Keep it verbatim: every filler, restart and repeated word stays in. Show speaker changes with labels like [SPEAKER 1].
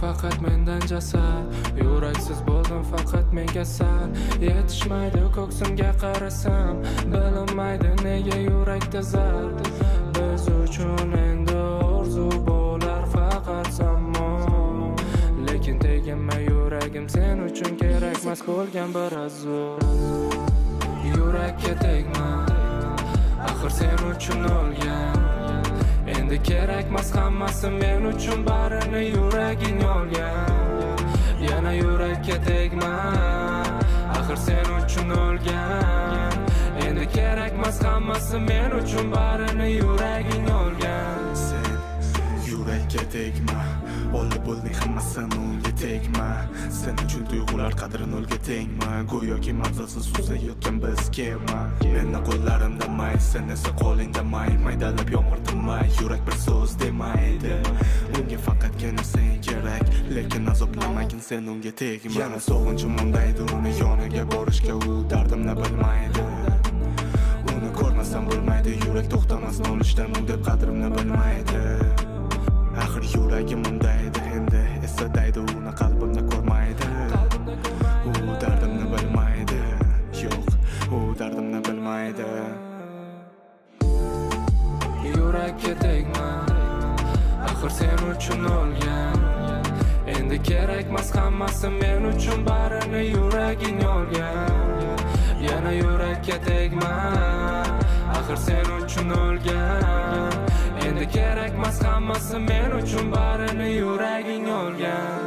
[SPEAKER 1] faqat mendan jasad, yuraksiz bo'ldim faqat men kasal. Yetishmaydi ko'ksimga qarasam, bilinmaydi nega yurakda zard. Biz uchun endi orzu bo'lar faqat zamon, lekin teginma yuragim sen uchun kerakmas bo'lgan biroz zo'r. Yurakka tegma, axir sen uchun o'lgan. Endi kerakmas hammasi men uchun, barini yuraging olgan. Yana yurakka tegma, axir sen uchun o'lgan. Endi kerakmas hammasi men uchun, barini yuraging olgan.
[SPEAKER 2] Sen yurakka tegma, oldi bo'lding hammasini unga tegma. Sen uchun tuyg'ular qadri nolga tengma. Go'yoki manzilsiz suzayotgan biz kema. Meni qo'llarimda may, sen esa qo'lingda may. Maydalab yomg'ir tinmay, yurak bir so'z demaydi. Unga faqatgina sen kerak, lekin azoblamagin sen unga tegma. Yana sog'inchim undaydi, uni yoniga borishga u dardimni bilmaydi. Uni ko'rmasam bo'lmaydi, yurak to'xtamasdan olishdan u deb qadrimni bilmaydi. Axir yuragim undaydi, endi esadaydi, uni qalbimda ko'rmaydi. U dardimni bilmaydi, yo'q, u dardimni bilmaydi.
[SPEAKER 1] Yurakka tegma, axir sen uchun o'lgan. Endi kerakmas hammasi men uchun, barini yuraging olgan. Yana yurakka tegma, axir sen uchun o'lgan. Endi kerakmas hammasi men uchun, barini yuraging olgan.